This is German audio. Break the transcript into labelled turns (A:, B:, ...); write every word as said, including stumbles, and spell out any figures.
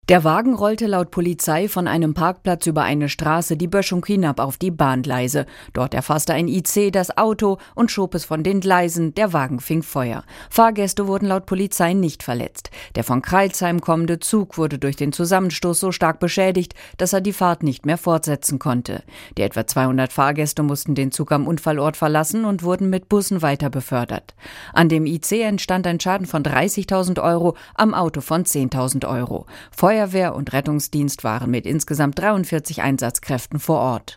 A: Der Wagen rollte laut Polizei von einem Parkplatz über eine Straße die Böschung hinab auf die Bahngleise. Dort erfasste ein I C das Auto und schob es von den Gleisen. Der Wagen fing Feuer. Fahrgäste wurden laut Polizei nicht verletzt. Der von Crailsheim kommende Zug wurde durch den Zusammenstoß so stark beschädigt, dass er die Fahrt nicht mehr fortsetzen konnte. Die etwa zweihundert Fahrgäste mussten den Zug am Unfallort verlassen und wurden mit Bussen weiter befördert. An dem I C entstand ein Schaden von dreißigtausend Euro, am Auto von zehntausend Euro. Feuerwehr und Rettungsdienst waren mit insgesamt dreiundvierzig Einsatzkräften vor Ort.